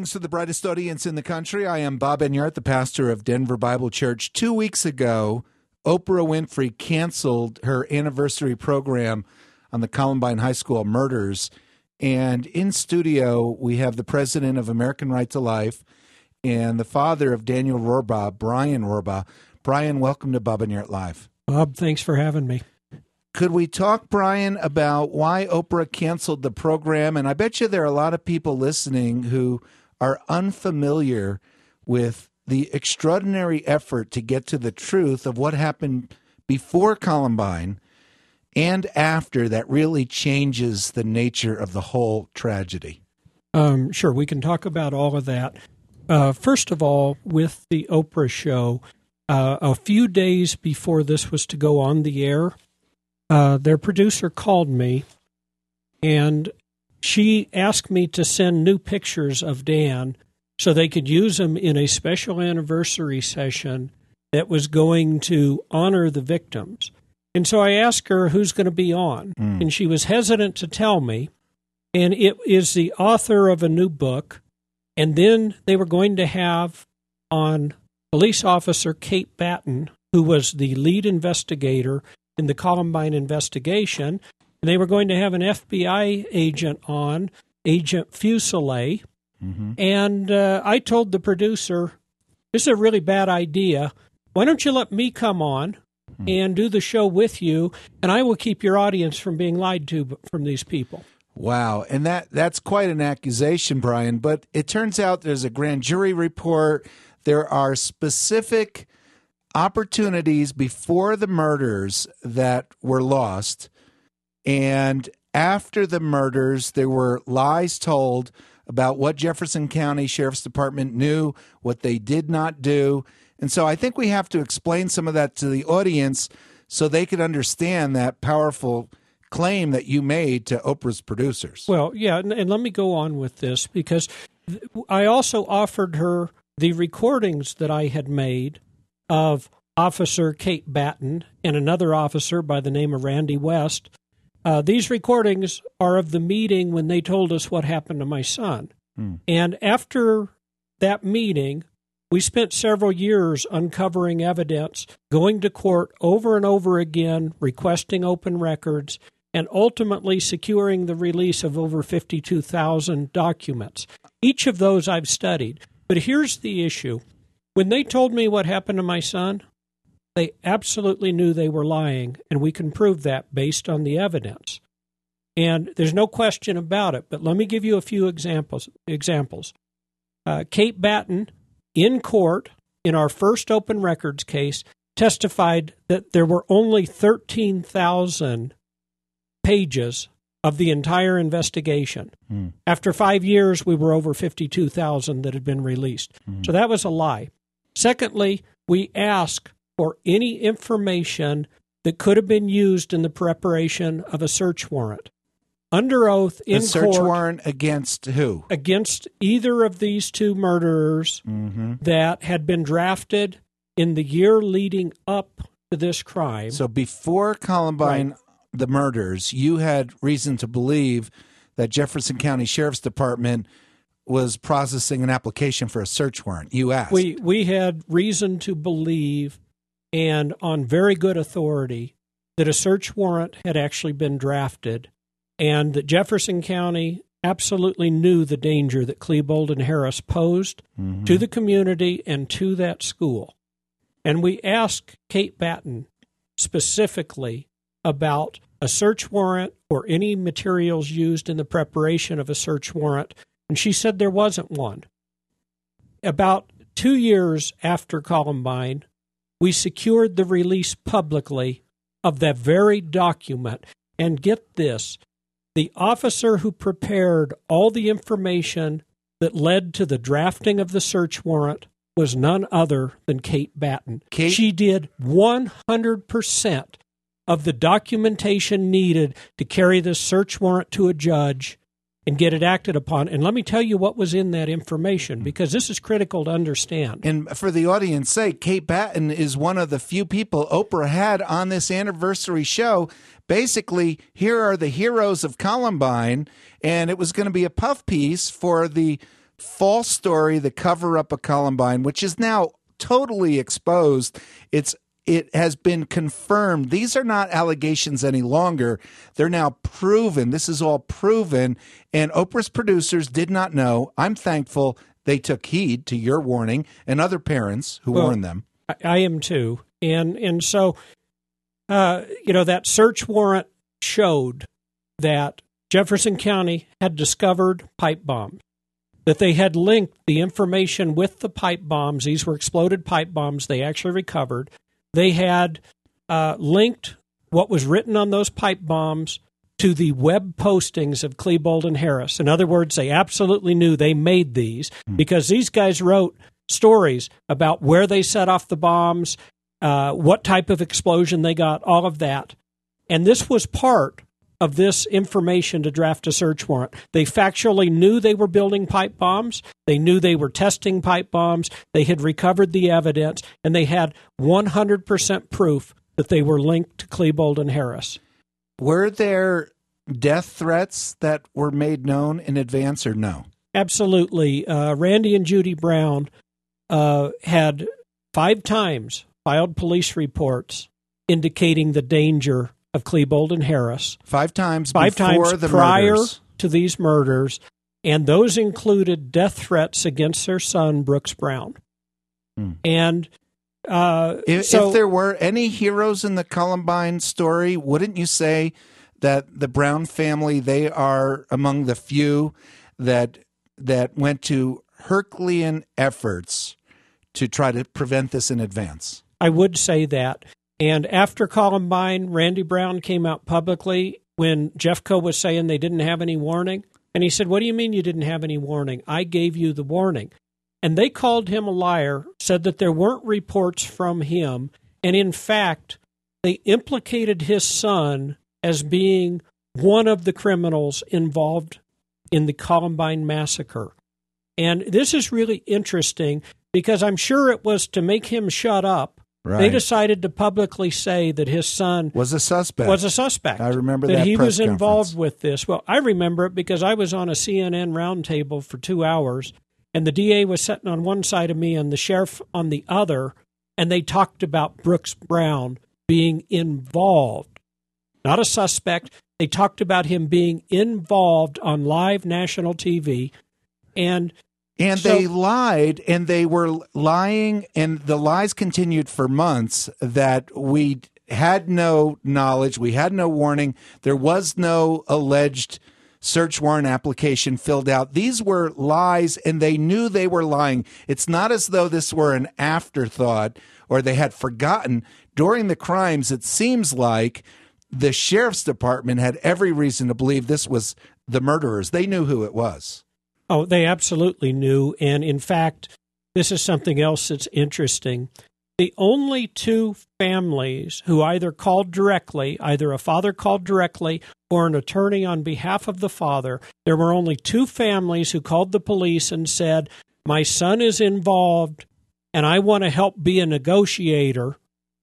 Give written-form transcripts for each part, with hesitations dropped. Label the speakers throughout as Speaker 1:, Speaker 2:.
Speaker 1: Greetings to the brightest audience in the country. I am Bob Enyart, the pastor of Denver Bible Church. 2 weeks ago, Oprah Winfrey canceled her anniversary program on the Columbine High School murders. And in studio, we have the president of American Right to Life and the father of Daniel Rohrbaugh, Brian Rohrbaugh. Brian, welcome to Bob Enyart Live.
Speaker 2: Bob, thanks for having me.
Speaker 1: Could we talk, Brian, about why Oprah canceled the program? And I bet you there are a lot of people listening who are unfamiliar with the extraordinary effort to get to the truth of what happened before Columbine and after that really changes the nature of the whole tragedy.
Speaker 2: Sure, we can talk about all of that. First of all, with the Oprah show, a few days before this was to go on the air, their producer called me, and she asked me to send new pictures of Dan so they could use them in a special anniversary session that was going to honor the victims. And so I asked her who's going to be on, and she was hesitant to tell me, and it is the author of a new book, and then they were going to have on police officer Kate Batten, who was the lead investigator in the Columbine investigation. And they were going to have an FBI agent on, Agent Fuselier. Mm-hmm. And I told the producer, this is a really bad idea. Why don't you let me come on and do the show with you, and I will keep your audience from being lied to from these people.
Speaker 1: Wow. And that's quite an accusation, Brian. But it turns out there's a grand jury report. There are specific opportunities before the murders that were lost, and after the murders, there were lies told about what Jefferson County Sheriff's Department knew, what they did not do. And so I think we have to explain some of that to the audience so they can understand that powerful claim that you made to Oprah's producers.
Speaker 2: Well, yeah, and let me go on with this, because I also offered her the recordings that I had made of Officer Kate Batten and another officer by the name of Randy West. These recordings are of the meeting when they told us what happened to my son. And after that meeting, we spent several years uncovering evidence, going to court over and over again, requesting open records, and ultimately securing the release of over 52,000 documents. Each of those I've studied. But here's the issue. When they told me what happened to my son, they absolutely knew they were lying, and we can prove that based on the evidence. And there's no question about it, but let me give you a few examples. Kate Batten, in court, in our first open records case, testified that there were only 13,000 pages of the entire investigation. After 5 years, we were over 52,000 that had been released. So that was a lie. Secondly, we asked for any information that could have been used in the preparation of a search warrant. Under oath in court. A
Speaker 1: search warrant against who?
Speaker 2: Against either of these two murderers that had been drafted in the year leading up to this crime.
Speaker 1: So before Columbine, the murders, you had reason to believe that Jefferson County Sheriff's Department was processing an application for a search warrant. You asked.
Speaker 2: We had reason to believe, and on very good authority, that a search warrant had actually been drafted, and that Jefferson County absolutely knew the danger that Klebold and Harris posed to the community and to that school. And we asked Kate Batten specifically about a search warrant or any materials used in the preparation of a search warrant, and she said there wasn't one. About 2 years after Columbine, we secured the release publicly of that very document. And get this, the officer who prepared all the information that led to the drafting of the search warrant was none other than Kate Batten. She did 100% of the documentation needed to carry the search warrant to a judge and get it acted upon. And let me tell you what was in that information, because this is critical to understand.
Speaker 1: And for the audience's sake, Kate Batten is one of the few people Oprah had on this anniversary show. Basically, here are the heroes of Columbine, and it was going to be a puff piece for the false story, the cover-up of Columbine, which is now totally exposed. It has been confirmed. These are not allegations any longer. They're now proven. This is all proven. And Oprah's producers did not know. I'm thankful they took heed to your warning and other parents who warned them.
Speaker 2: I am too. And so, that search warrant showed that Jefferson County had discovered pipe bombs, that they had linked the information with the pipe bombs. These were exploded pipe bombs they actually recovered. They had linked what was written on those pipe bombs to the web postings of Klebold and Harris. In other words, they absolutely knew they made these because these guys wrote stories about where they set off the bombs, what type of explosion they got, all of that. And this was part of this information to draft a search warrant. They factually knew they were building pipe bombs. They knew they were testing pipe bombs. They had recovered the evidence, and they had 100% proof that they were linked to Klebold and Harris.
Speaker 1: Were there death threats that were made known in advance or no?
Speaker 2: Absolutely. Randy and Judy Brown had 5 times filed police reports indicating the danger of Klebold and Harris.
Speaker 1: 5 times
Speaker 2: prior
Speaker 1: murders.
Speaker 2: to these murders, and those included death threats against their son, Brooks Brown. And
Speaker 1: if there were any heroes in the Columbine story, wouldn't you say that the Brown family, they are among the few that went to Herculean efforts to try to prevent this in advance?
Speaker 2: I would say that. And after Columbine, Randy Brown came out publicly when Jeffco was saying they didn't have any warning. And he said, "What do you mean you didn't have any warning? I gave you the warning." And they called him a liar, said that there weren't reports from him. And in fact, they implicated his son as being one of the criminals involved in the Columbine massacre. And this is really interesting because I'm sure it was to make him shut up. Right. They decided to publicly say that his son
Speaker 1: was a suspect. I remember that
Speaker 2: he
Speaker 1: press
Speaker 2: was involved with this. Well, I remember it because I was on a CNN roundtable for 2 hours, and the DA was sitting on one side of me and the sheriff on the other, and they talked about Brooks Brown being involved, not a suspect. They talked about him being involved on live national TV, and
Speaker 1: they lied, and they were lying, and the lies continued for months that we had no knowledge, we had no warning, there was no alleged search warrant application filled out. These were lies, and they knew they were lying. It's not as though this were an afterthought or they had forgotten. During the crimes, it seems like the sheriff's department had every reason to believe this was the murderers. They knew who it was.
Speaker 2: Oh, they absolutely knew. And in fact, this is something else that's interesting. The only 2 families who either called directly, either a father called directly or an attorney on behalf of the father, there were only 2 families who called the police and said, "My son is involved and I want to help be a negotiator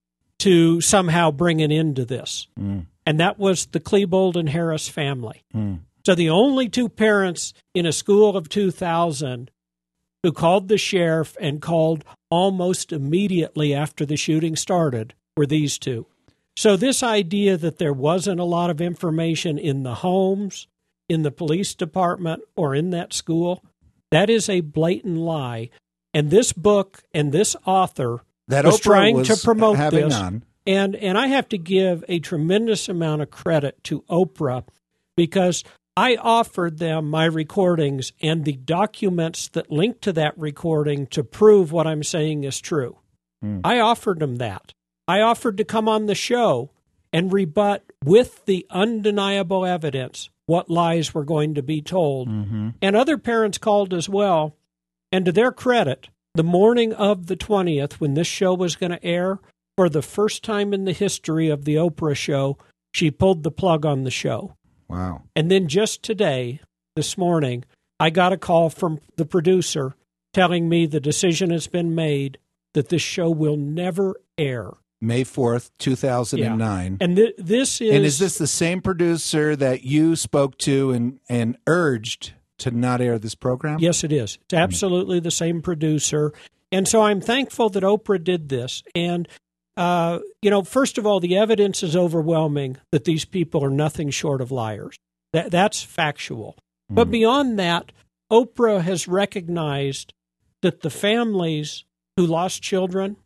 Speaker 2: to somehow bring an end to this." And that was the Klebold and Harris family. So the only 2 parents in a school of 2,000 who called the sheriff and called almost immediately after the shooting started were these 2. So this idea that there wasn't a lot of information in the homes, in the police department, or in that school, that is a blatant lie. And this book and this author was trying to promote this. And I have to give a tremendous amount of credit to Oprah because I offered them my recordings and the documents that link to that recording to prove what I'm saying is true. I offered them that. I offered to come on the show and rebut with the undeniable evidence what lies were going to be told. And other parents called as well. And to their credit, the morning of the 20th, when this show was going to air, for the first time in the history of the Oprah show, she pulled the plug on the show.
Speaker 1: Wow.
Speaker 2: And then just today, this morning, I got a call from the producer telling me the decision has been made that this show will never air.
Speaker 1: May 4th, 2009.
Speaker 2: Yeah. And this is...
Speaker 1: And is this the same producer that you spoke to and urged to not air this program?
Speaker 2: Yes, it is. It's absolutely the same producer. And so I'm thankful that Oprah did this. And, first of all, the evidence is overwhelming that these people are nothing short of liars. That's factual. But beyond that, Oprah has recognized that the families who lost children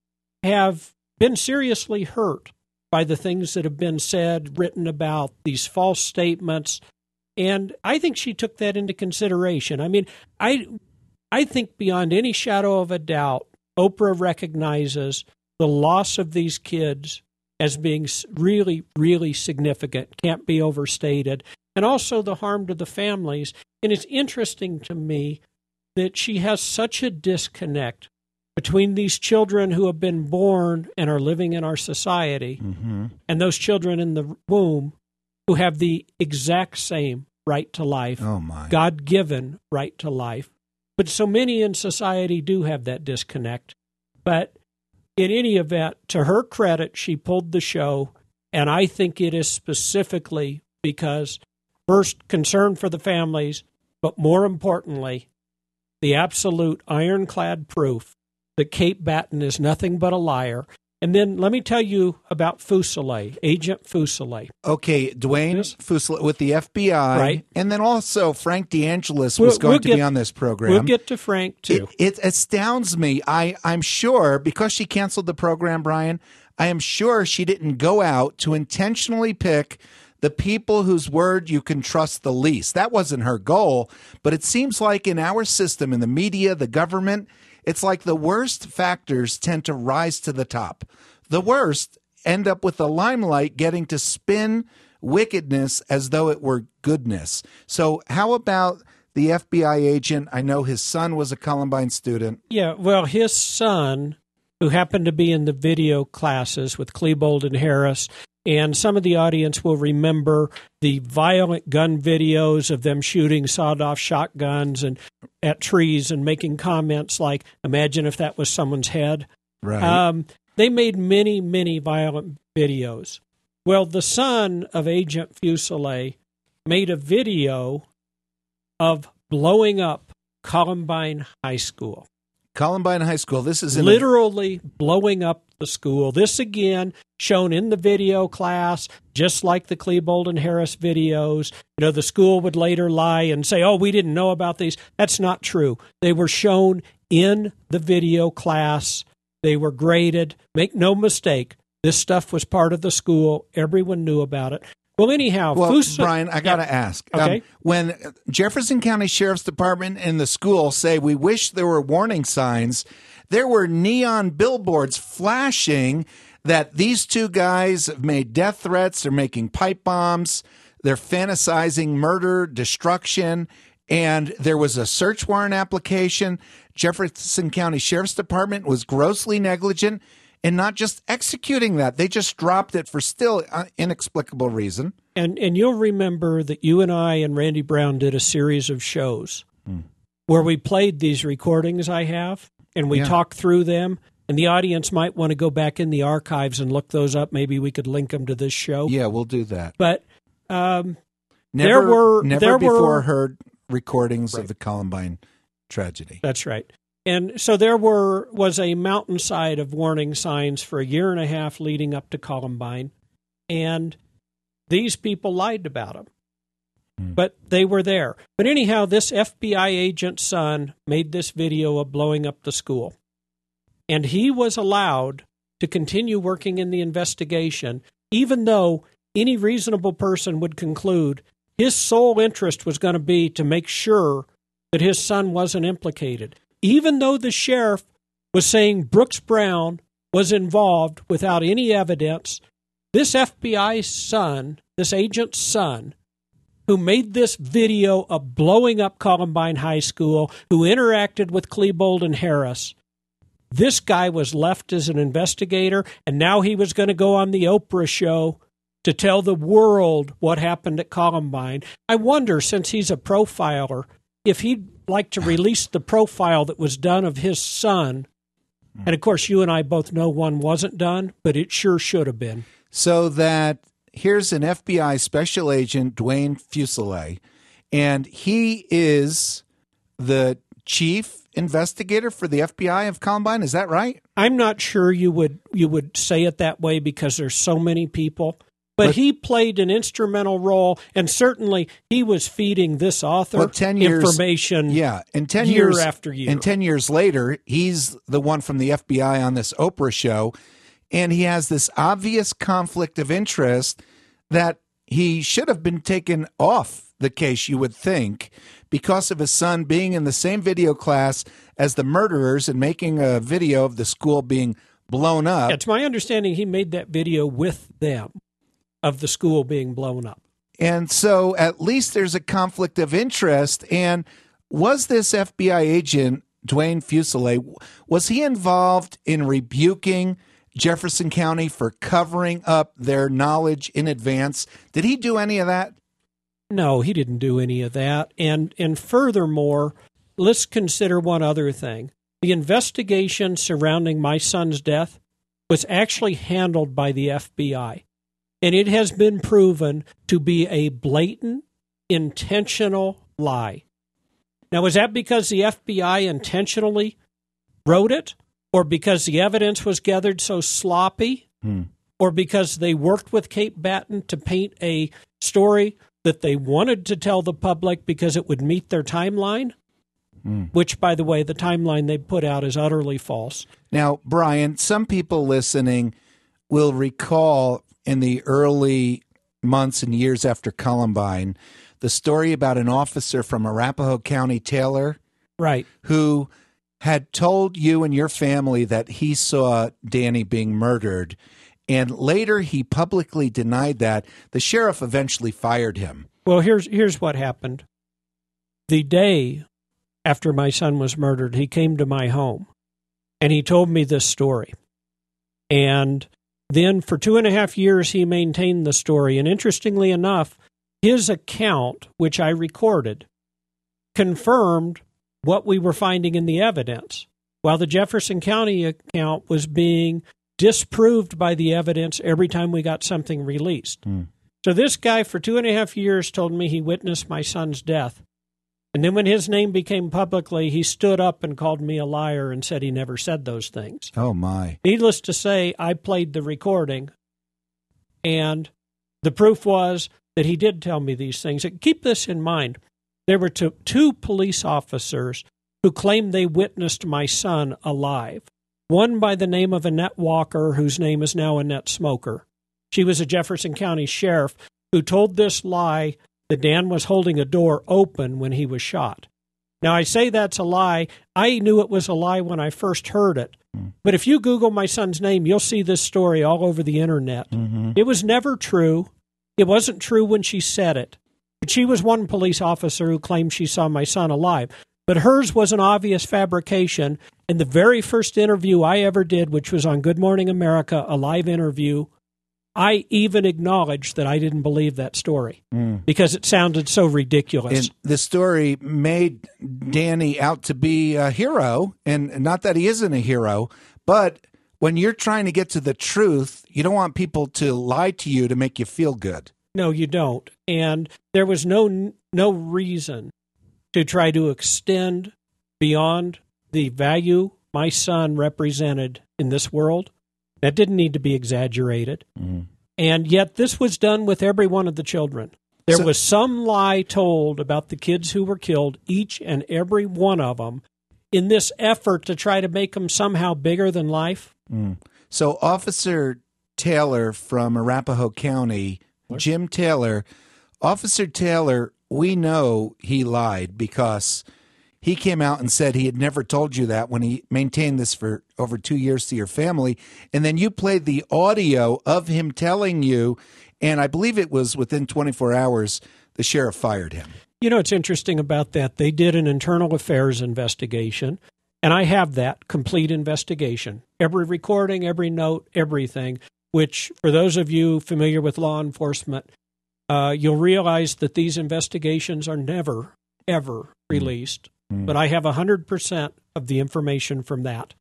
Speaker 2: have been seriously hurt by the things that have been said, written about, these false statements. And I think she took that into consideration. I mean, I think beyond any shadow of a doubt, Oprah recognizes the loss of these kids as being really, really significant, can't be overstated, and also the harm to the families. And it's interesting to me that she has such a disconnect between these children who have been born and are living in our society and those children in the womb who have the exact same right to life, God-given right to life. But so many in society do have that disconnect. But in any event, to her credit, she pulled the show, and I think it is specifically because, first, concern for the families, but more importantly, the absolute ironclad proof that Kate Batten is nothing but a liar. And then let me tell you about Fuselier, Agent Fuselier.
Speaker 1: Okay, Dwayne Fuselier with the FBI.
Speaker 2: Right.
Speaker 1: And then also Frank DeAngelis was going to be on this program.
Speaker 2: We'll get to Frank, too.
Speaker 1: It astounds me. I'm sure, because she canceled the program, Brian, I am sure she didn't go out to intentionally pick the people whose word you can trust the least. That wasn't her goal. But it seems like in our system, in the media, the government, it's like the worst factors tend to rise to the top. The worst end up with the limelight getting to spin wickedness as though it were goodness. So how about the FBI agent? I know his son was a Columbine student.
Speaker 2: Yeah, well, his son, who happened to be in the video classes with Klebold and Harris, and some of the audience will remember the violent gun videos of them shooting sawed-off shotguns and at trees and making comments like, imagine if that was someone's head.
Speaker 1: Right.
Speaker 2: They made many, many violent videos. Well, the son of Agent Fuselier made a video of blowing up Columbine High School.
Speaker 1: Columbine High School. This is
Speaker 2: literally blowing up the school. This, again, shown in the video class, just like the Klebold and Harris videos. You know, the school would later lie and say, oh, we didn't know about these. That's not true. They were shown in the video class. They were graded. Make no mistake, this stuff was part of the school. Everyone knew about it. Well, anyhow,
Speaker 1: Brian, I got to ask.
Speaker 2: Okay.
Speaker 1: When Jefferson County Sheriff's Department and the school say, we wish there were warning signs, there were neon billboards flashing that these two guys have made death threats, they're making pipe bombs, they're fantasizing murder, destruction, and there was a search warrant application. Jefferson County Sheriff's Department was grossly negligent in not just executing that. They just dropped it for still inexplicable reason.
Speaker 2: And you'll remember that you and I and Randy Brown did a series of shows where we played these recordings I have, and we talked through them. And the audience might want to go back in the archives and look those up. Maybe we could link them to this show.
Speaker 1: Yeah, we'll do that.
Speaker 2: But
Speaker 1: never before heard recordings of the Columbine tragedy.
Speaker 2: That's right. And so there was a mountainside of warning signs for a year and a half leading up to Columbine, and these people lied about them. But they were there. But anyhow, this FBI agent's son made this video of blowing up the school, and he was allowed to continue working in the investigation, even though any reasonable person would conclude his sole interest was going to be to make sure that his son wasn't implicated. Even though the sheriff was saying Brooks Brown was involved without any evidence, this FBI son, this agent's son, who made this video of blowing up Columbine High School, who interacted with Klebold and Harris, this guy was left as an investigator, and now he was going to go on the Oprah show to tell the world what happened at Columbine. I wonder, since he's a profiler, if he'd like to release the profile that was done of his son. And, of course, you and I both know one wasn't done, but it sure should have been.
Speaker 1: So that here's an FBI special agent, Dwayne Fuselier, and he is the chief investigator for the FBI of Columbine. Is that right?
Speaker 2: I'm not sure you would say it that way because there's so many people. But he played an instrumental role, and certainly he was feeding this author
Speaker 1: 10 years,
Speaker 2: information
Speaker 1: and 10
Speaker 2: year
Speaker 1: years,
Speaker 2: after year.
Speaker 1: And 10 years later, he's the one from the FBI on this Oprah show, and he has this obvious conflict of interest that he should have been taken off the case, you would think, because of his son being in the same video class as the murderers and making a video of the school being blown up.
Speaker 2: It's my understanding he made that video with them of the school being blown up.
Speaker 1: And so at least there's a conflict of interest. And was this FBI agent, Dwayne Fuselier, was he involved in rebuking Jefferson County for covering up their knowledge in advance? Did he do any of that?
Speaker 2: No, he didn't do any of that. And furthermore, let's consider one other thing. The investigation surrounding my son's death was actually handled by the FBI. And it has been proven to be a blatant, intentional lie. Now, is that because the FBI intentionally wrote it? Or because the evidence was gathered so sloppy? Or because they worked with Kate Batten to paint a story that they wanted to tell the public because it would meet their timeline? Which, by the way, the timeline they put out is utterly false.
Speaker 1: Now, Brian, some people listening will recall in the early months and years after Columbine, the story about an officer from Arapahoe County, Taylor,
Speaker 2: right,
Speaker 1: who had told you and your family that he saw Danny being murdered, and later he publicly denied that. The sheriff eventually fired him.
Speaker 2: Well, here's what happened. The day after my son was murdered, he came to my home, and he told me this story. And then for 2.5 years, he maintained the story. And interestingly enough, his account, which I recorded, confirmed what we were finding in the evidence, while the Jefferson County account was being disproved by the evidence every time we got something released. So this guy for 2.5 years told me he witnessed my son's death. And then when his name became publicly, he stood up and called me a liar and said he never said those things.
Speaker 1: Oh, my.
Speaker 2: Needless to say, I played the recording, and the proof was that he did tell me these things. And keep this in mind. There were two police officers who claimed they witnessed my son alive. One by the name of Annette Walker, whose name is now Annette Smoker. She was a Jefferson County sheriff who told this lie that Dan was holding a door open when he was shot. Now, I say that's a lie. I knew it was a lie when I first heard it. But if you Google my son's name, you'll see this story all over the internet. It was never true. It wasn't true when she said it. But she was one police officer who claimed she saw my son alive. But hers was an obvious fabrication. In the very first interview I ever did, which was on Good Morning America, a live interview, I even acknowledged that I didn't believe that story because it sounded so ridiculous.
Speaker 1: And the story made Danny out to be a hero, and not that he isn't a hero, but when you're trying to get to the truth, you don't want people to lie to you to make you feel good.
Speaker 2: No, you don't. And there was no reason to try to extend beyond the value my son represented in this world. That didn't need to be exaggerated. And yet this was done with every one of the children. There was some lie told about the kids who were killed, each and every one of them, in this effort to try to make them somehow bigger than life.
Speaker 1: So Officer Taylor from Arapahoe County, Jim Taylor, Officer Taylor, we know he lied because he came out and said he had never told you that when he maintained this for over 2 years to your family. And then you played the audio of him telling you, and I believe it was within 24 hours, the sheriff fired him.
Speaker 2: You know, what's interesting about that, they did an internal affairs investigation, and I have that complete investigation. Every recording, every note, everything, which for those of you familiar with law enforcement, you'll realize that these investigations are never, ever released. But I have 100% of the information from that.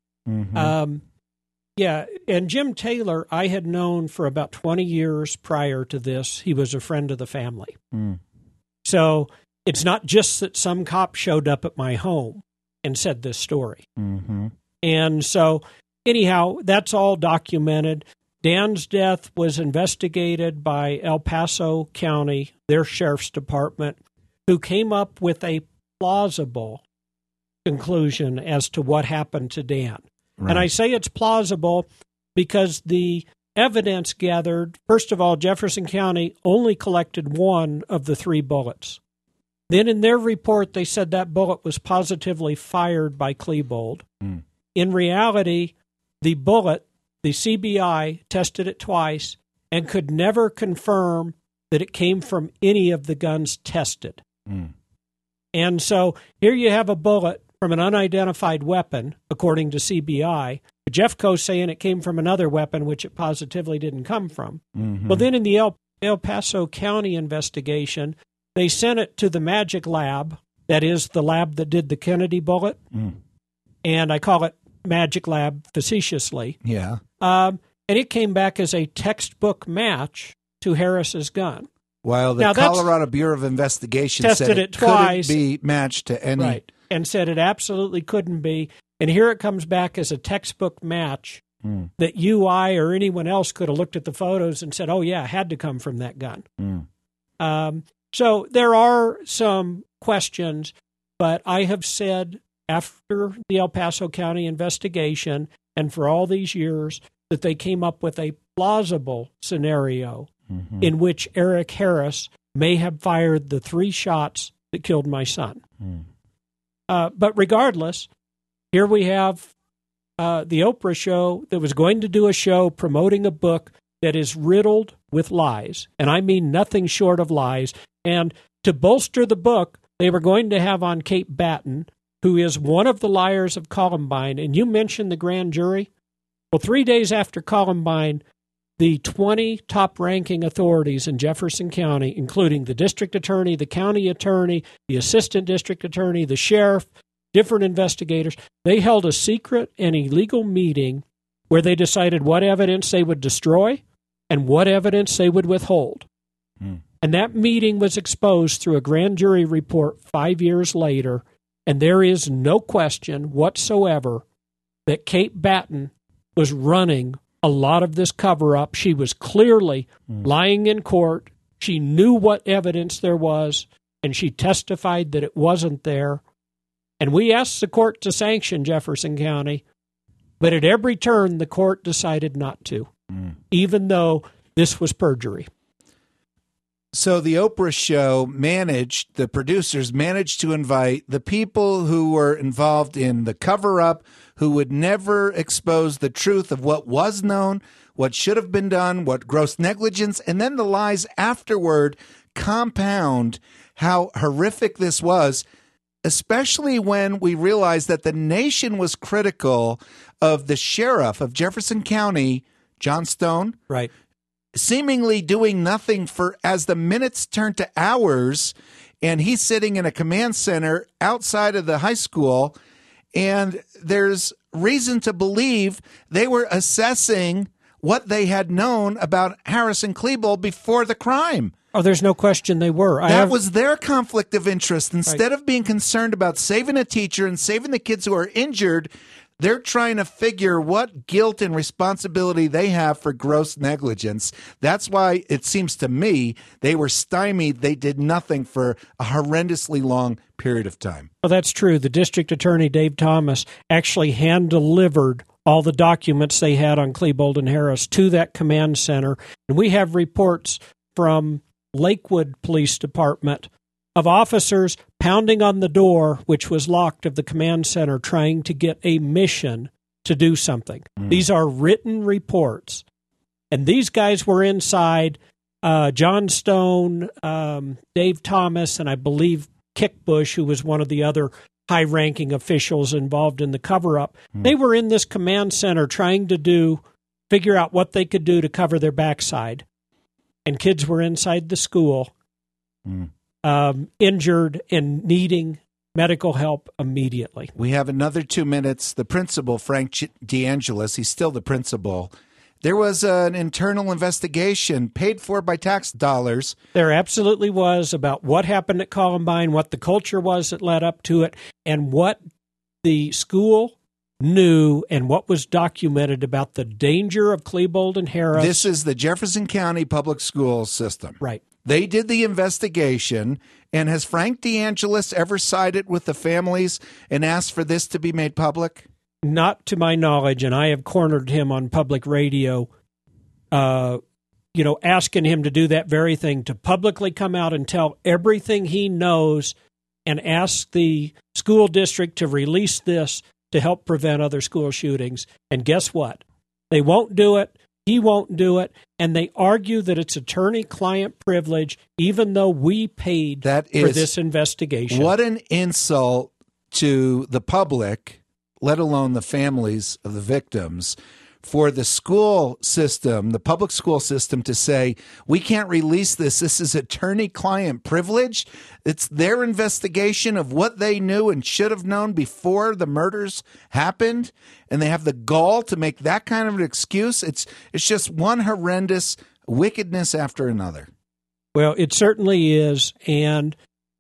Speaker 2: Yeah, and Jim Taylor, I had known for about 20 years prior to this. He was a friend of the family. So It's not just that some cop showed up at my home and said this story.
Speaker 1: Mm-hmm.
Speaker 2: And so, anyhow, that's all documented. Dan's death was investigated by El Paso County, their sheriff's department, who came up with a plausible conclusion as to what happened to Dan.
Speaker 1: Right.
Speaker 2: And I say it's plausible because the evidence gathered, first of all, Jefferson County only collected one of the 3 bullets. Then in their report, they said that bullet was positively fired by Klebold.
Speaker 1: Mm.
Speaker 2: In reality, the bullet, the CBI tested it twice and could never confirm that it came from any of the guns tested.
Speaker 1: Mm.
Speaker 2: And so here you have a bullet from an unidentified weapon, according to CBI. Jeffco saying it came from another weapon, which it positively didn't come from.
Speaker 1: Mm-hmm.
Speaker 2: Well, then in the El Paso County investigation, they sent it to the Magic Lab, that is the lab that did the Kennedy bullet.
Speaker 1: Mm.
Speaker 2: And I call it Magic Lab facetiously.
Speaker 1: Yeah.
Speaker 2: And it came back as a textbook match to Harris's gun.
Speaker 1: While the Colorado Bureau of Investigation
Speaker 2: tested
Speaker 1: said
Speaker 2: it twice,
Speaker 1: couldn't be matched to any.
Speaker 2: Right, and said it absolutely couldn't be. And here it comes back as a textbook match that you, I, or anyone else could have looked at the photos and said, oh, yeah, it had to come from that gun. So there are some questions, but I have said after the El Paso County investigation and for all these years that they came up with a plausible scenario in which Eric Harris may have fired the 3 shots that killed my son. But regardless, here we have the Oprah show that was going to do a show promoting a book that is riddled with lies, and I mean nothing short of lies. And to bolster the book, they were going to have on Kate Batten, who is one of the liars of Columbine. And you mentioned the grand jury. Well, 3 days after Columbine, the 20 top-ranking authorities in Jefferson County, including the district attorney, the county attorney, the assistant district attorney, the sheriff, different investigators, they held a secret and illegal meeting where they decided what evidence they would destroy and what evidence they would withhold. And that meeting was exposed through a grand jury report 5 years later, and there is no question whatsoever that Kate Batten was running a lot of this cover-up. She was clearly lying in court. She knew what evidence there was, and she testified that it wasn't there. And we asked the court to sanction Jefferson County, but at every turn, the court decided not to, even though this was perjury.
Speaker 1: So the Oprah show the producers managed to invite the people who were involved in the cover-up, who would never expose the truth of what was known, what should have been done, what gross negligence, and then the lies afterward compound how horrific this was, especially when we realized that the nation was critical of the sheriff of Jefferson County, John Stone.
Speaker 2: Right.
Speaker 1: Seemingly doing nothing for as the minutes turned to hours, and he's sitting in a command center outside of the high school, and there's reason to believe they were assessing what they had known about Harrison Klebold before the crime.
Speaker 2: Oh, there's no question they were.
Speaker 1: That was their conflict of interest. Instead of being concerned about saving a teacher and saving the kids who are injured, they're trying to figure what guilt and responsibility they have for gross negligence. That's why it seems to me they were stymied. They did nothing for a horrendously long period of time.
Speaker 2: Well, that's true. The district attorney, Dave Thomas, actually hand-delivered all the documents they had on Klebold and Harris to that command center. And we have reports from Lakewood Police Department of officers pounding on the door, which was locked, of the command center, trying to get a mission to do something. These are written reports. And these guys were inside, John Stone, Dave Thomas, and I believe Kickbush, who was one of the other high-ranking officials involved in the cover-up. They were in this command center trying to figure out what they could do to cover their backside. And kids were inside the school. Injured and needing medical help immediately.
Speaker 1: We have another 2 minutes. The principal, Frank DeAngelis, he's still the principal. There was an internal investigation paid for by tax dollars.
Speaker 2: There absolutely was, about what happened at Columbine, what the culture was that led up to it, and what the school knew and what was documented about the danger of Klebold and Harris.
Speaker 1: This is the Jefferson County Public School System.
Speaker 2: Right.
Speaker 1: They did the investigation, and has Frank DeAngelis ever sided with the families and asked for this to be made public?
Speaker 2: Not to my knowledge, and I have cornered him on public radio, asking him to do that very thing, to publicly come out and tell everything he knows and ask the school district to release this to help prevent other school shootings. And guess what? They won't do it. He won't do it. And they argue that it's attorney-client privilege, even though we paid for this investigation.
Speaker 1: What an insult to the public, let alone the families of the victims, for the school system, the public school system, to say, we can't release this. This is attorney-client privilege. It's their investigation of what they knew and should have known before the murders happened, and they have the gall to make that kind of an excuse. It's just one horrendous wickedness after another.
Speaker 2: Well, it certainly is, and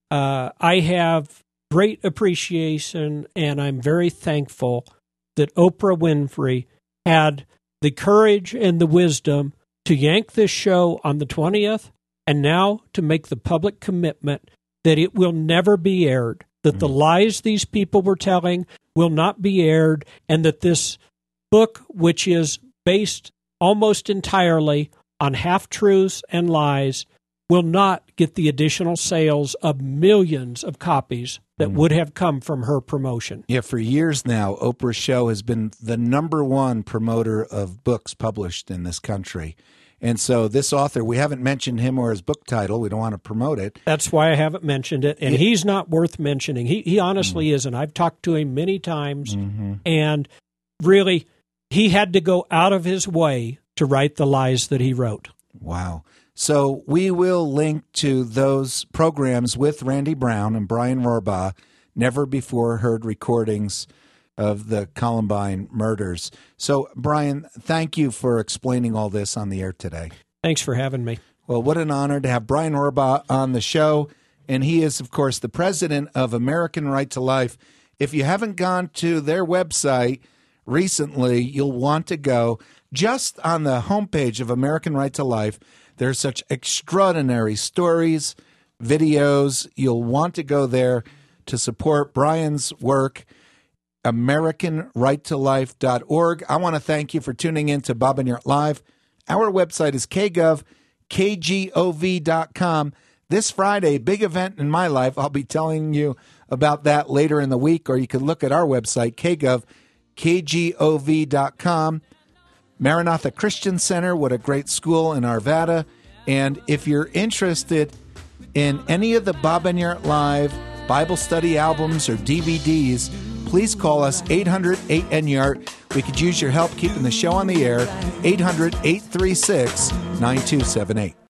Speaker 2: I have great appreciation, and I'm very thankful that Oprah Winfrey had the courage and the wisdom to yank this show on the 20th, and now to make the public commitment that it will never be aired, that the lies these people were telling will not be aired, and that this book, which is based almost entirely on half-truths and lies, will not get the additional sales of millions of copies that would have come from her promotion.
Speaker 1: Yeah, for years now, Oprah's show has been the number one promoter of books published in this country. And so this author, we haven't mentioned him or his book title. We don't want to promote it.
Speaker 2: That's why I haven't mentioned it. And he's not worth mentioning. He honestly isn't. I've talked to him many times. And really, he had to go out of his way to write the lies that he wrote.
Speaker 1: Wow. So we will link to those programs with Randy Brown and Brian Rohrbaugh, never before heard recordings of the Columbine murders. So, Brian, thank you for explaining all this on the air today.
Speaker 2: Thanks for having me.
Speaker 1: Well, what an honor to have Brian Rohrbaugh on the show. And he is, of course, the president of American Right to Life. If you haven't gone to their website recently, you'll want to go. Just on the homepage of American Right to Life, there's such extraordinary stories, videos. You'll want to go there to support Brian's work, AmericanRightToLife.org. I want to thank you for tuning in to Bob and Yurt Live. Our website is KGov.com. This Friday, big event in my life. I'll be telling you about that later in the week, or you can look at our website, KGov.com. Maranatha Christian Center, what a great school in Arvada. And if you're interested in any of the Bob and Yurt Live Bible study albums or DVDs, please call us 800-8-NYART. We could use your help keeping the show on the air, 800-836-9278.